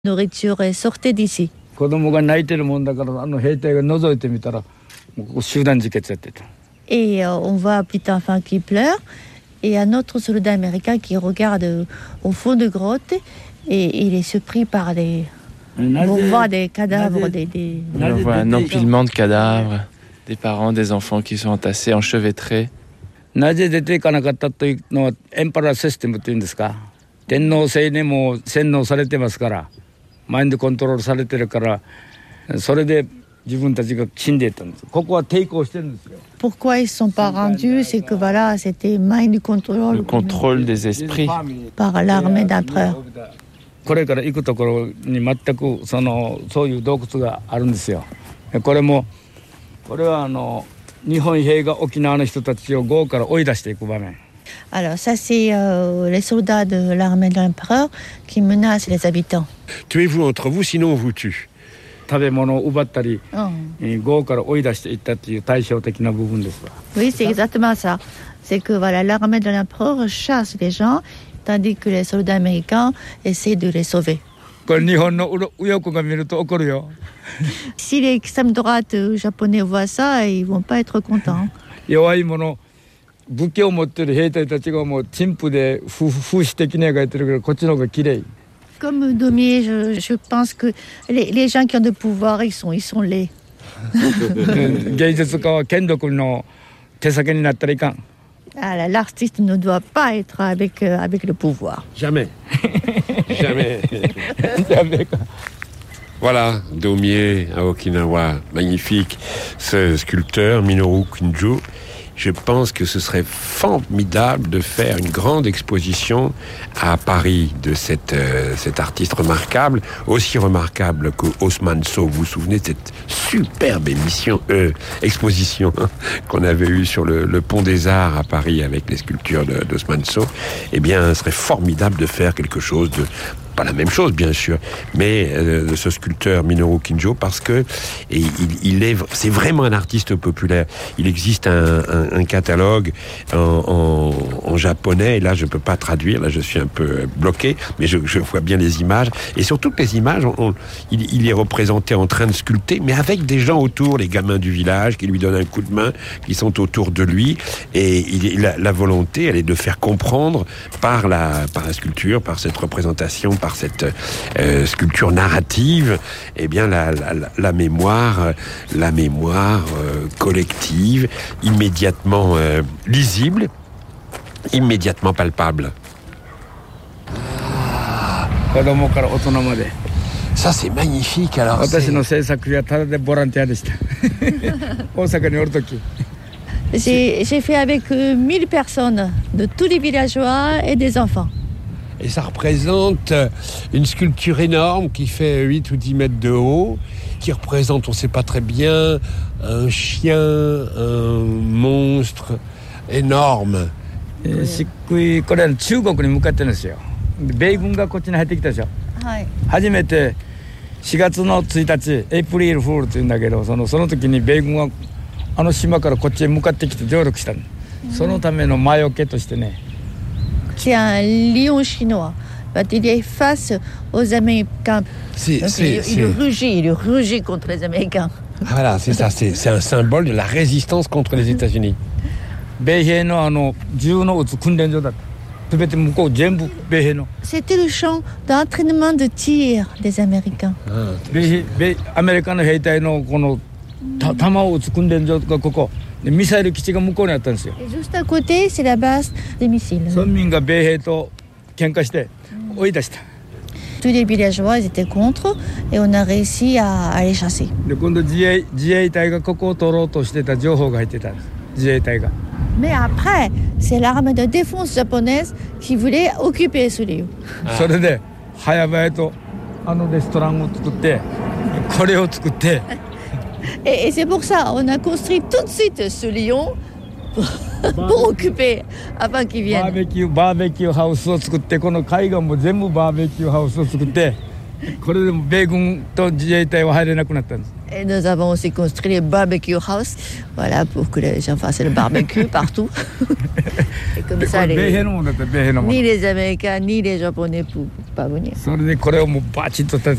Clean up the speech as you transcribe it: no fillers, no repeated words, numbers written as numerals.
nourriture et sortez d'ici. 子供が泣いてるもんだから兵隊が覗いてみたらもう集団自決やってた。 Et on voit un petit enfant qui pleure et un autre soldat américain qui regarde au fond de grotte et il est surpris par les... On voit des cadavres, On voit un empilement de cadavres, des parents, des enfants qui sont entassés, enchevêtrés. なぜ出ていかなかったというのはエンパラーシステムというんですか。天皇制にも洗脳されてますから、マインドコントロールされてるから、それで自分たちが死んでいったんです。ここは抵抗してるんですよ。 Pourquoi ils ne sont pas rendus, c'est que voilà, c'était mind control. Le contrôle des esprits. Par l'armée d'empereur. これから行くところに全くそういう洞窟があるんですよ。これは日本兵が沖縄の人たちを壕から追い出していく場面。 Alors ça c'est les soldats de l'armée de l'empereur qui menacent les habitants. Tuez-vous entre vous, sinon on vous tue. 食べ物を奪ったり、壕から追い出していったっていう対照的な部分です。 Oui, c'est exactement ça. C'est que voilà, l'armée de l'empereur chasse les gens, tandis que les soldats américains essaient de les sauver. これ日本の右翼が見ると怒るよ。 Si les extrêmes droites japonais voient ça, ils vont pas être contents. 弱い者、武器を持っている兵隊たちがもう陳腐で風刺的に描いてるけど、こっちの方が綺麗。 Comme Daumier, je pense que les gens qui ont du pouvoir, ils sont laids. 芸術家は権力の手先になったらいかん。 L'artiste ne doit pas être avec le pouvoir. Jamais. Jamais. Voilà, Daumier à Okinawa, magnifique. Ce sculpteur, Minoru Kinjo. Je pense que ce serait formidable de faire une grande exposition à Paris de cet artiste remarquable, aussi remarquable que Haussmann So. Vous vous souvenez de cette superbe exposition qu'on avait eue sur le Pont des Arts à Paris avec les sculptures d'Haussmann So. Eh bien, ce serait formidable de faire quelque chose de... Pas la même chose, bien sûr, mais de ce sculpteur Minoru Kinjo, parce que c'est vraiment un artiste populaire. Il existe un catalogue en japonais, et là je peux pas traduire, là je suis un peu bloqué, mais je vois bien les images, et sur toutes les images, il est représenté en train de sculpter, mais avec des gens autour, les gamins du village qui lui donnent un coup de main, qui sont autour de lui, et la volonté, elle est de faire comprendre par la sculpture, par cette représentation, par cette sculpture narrative, eh bien la mémoire collective, immédiatement lisible, immédiatement palpable. Ça c'est magnifique. Alors j'ai fait avec 1000 personnes de tous les villageois et des enfants. Et ça représente une sculpture énorme qui fait 8 ou 10 mètres de haut, qui représente, on ne sait pas très bien, un chien, un monstre énorme. これは中国に向かってるんですよ。米軍がこっちに入ってきたでしょ。はい。初めて4月の1日、エイプリルフールって言うんだけど、その時に米軍はあの島からこっちへ向かってきて上陸したの。そのための魔除けとしてね。 C'est un lion chinois. Il est face aux Américains. Il rugit contre les Américains. Voilà, c'est ça. C'est un symbole de la résistance contre les États-Unis. C'était le champ d'entraînement de tir des Américains. Et juste à côté, c'est la base des missiles. Tous les villageois étaient contre et on a réussi à les chasser. Mais après, c'est l'armée de défense japonaise qui voulait occuper ce lieu. Et c'est pour ça, on a construit tout de suite ce lion pour occuper avant qu'ils viennent. Et nous avons aussi construit les barbecue house, voilà, pour que les gens fassent le barbecue partout. Et comme ça, ni les Américains ni les Japonais ne peuvent pas venir.